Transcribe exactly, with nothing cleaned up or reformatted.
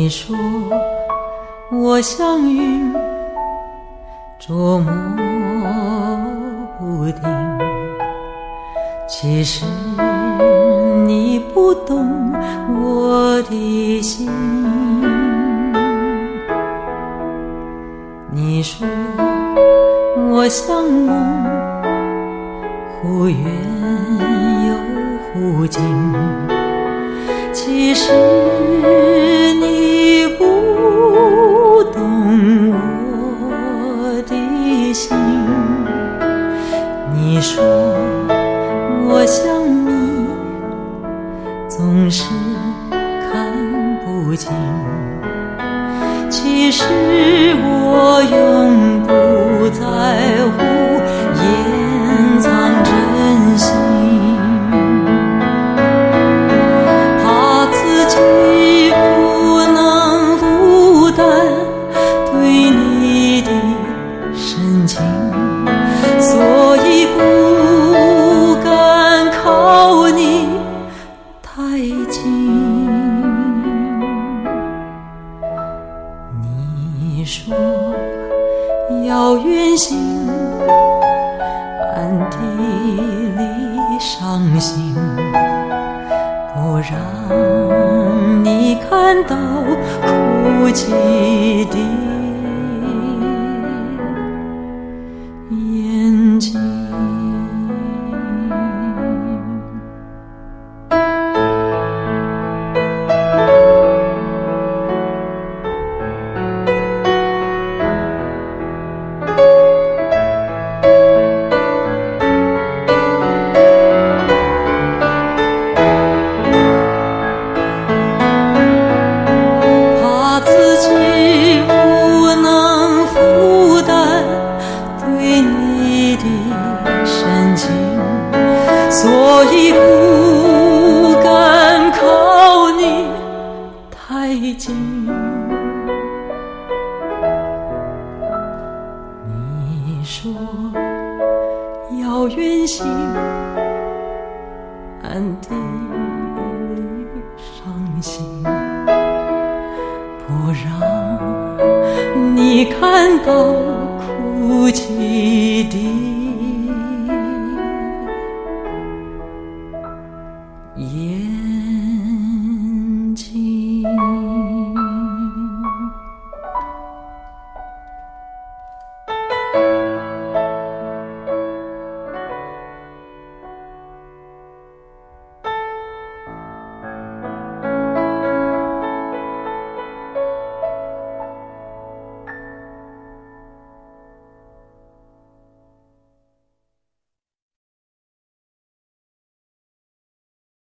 你说我像云捉摸不定，其实你不懂我的心。你说我像梦，忽远又忽近，其实你不懂我的心。你说我像谜，总是看不清，其实我永不在乎掩藏真心，怕自己不能负担对你的深情，所以不敢靠你太近。你说要远行，暗地里伤心，不让你看到哭泣的眼睛。所以不敢靠你太近。你说要远行，暗地里伤心，不让你看到哭泣的